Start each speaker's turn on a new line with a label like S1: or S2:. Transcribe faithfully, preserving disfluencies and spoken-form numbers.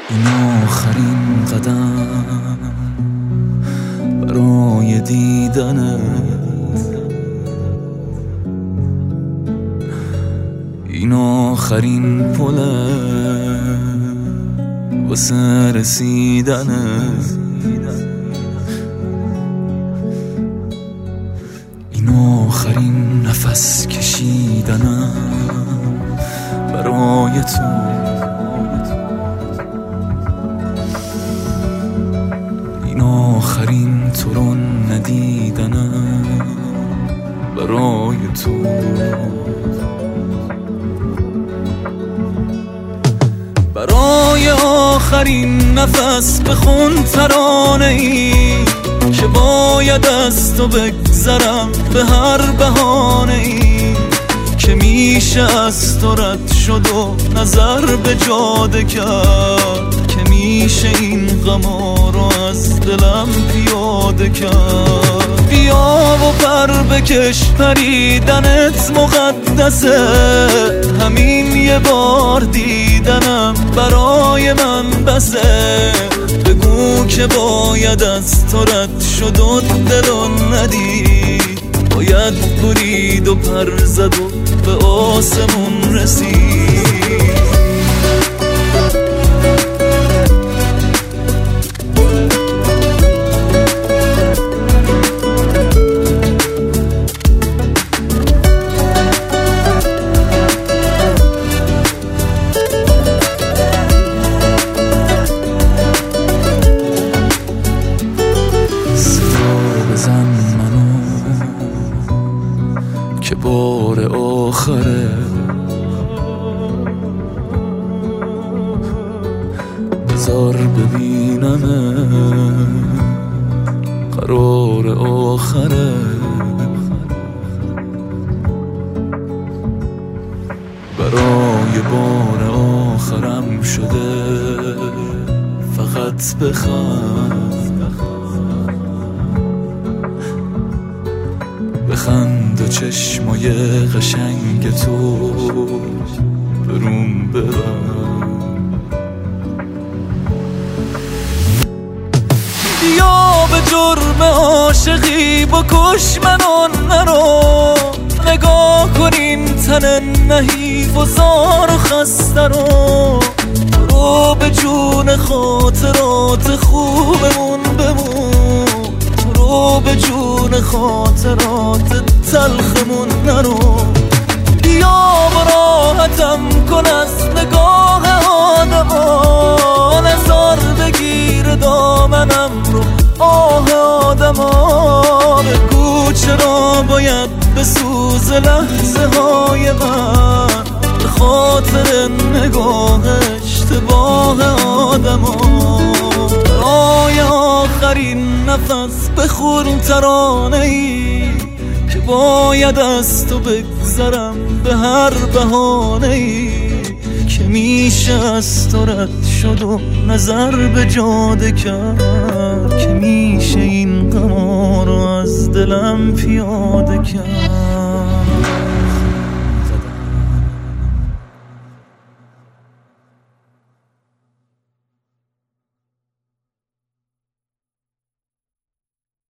S1: این آخرین قدم برای دیدنت، این آخرین پله واسه رسیدنت، این آخرین نفس کشیدنم برای تو، این آخرین تو رو ندیدنم برای تو. برای آخرین نفس بخون ترانه ای که باید از تو بگذرم به هر بهانه ای که میشه از تو رد شد و نظر به جاده کرد، که میشه این غما رو از دلم پیاده کرد. بیا و پر بکش، پریدنت مقدسه، همین یه بار دیدنم برای من بسه. بگو که باید از تو رد شد و دل و ندید، باید برید و پر زد و به آسمون رسید. که بار آخره، بذار ببینمه قرار آخره. برای بار آخرم شده فقط بخند، بخند و چشمای قشنگ تو بروم ببند. بیا به جرم عاشقی بکش منو نرو، نگاه کن این تن نحیف و زار و خسته رو، برو به جون خاطرات خوبمون بمون، برو به جون خاطرات تلخمون نرو. بیا و راحتم کن از نگاه آدما، نزار بگیر دامنم رو آه آدما. بگو چرا باید بسوز لحظه های من به خاطر نگاه اشتباه آدما. برای آخرین نفس بخون ترانه ای که باید از تو بگذرم به هر بهانه ای که میشه از تو رد شد و نظر به جاده کرد، که میشه این غما رو از دلم پیاده کرد.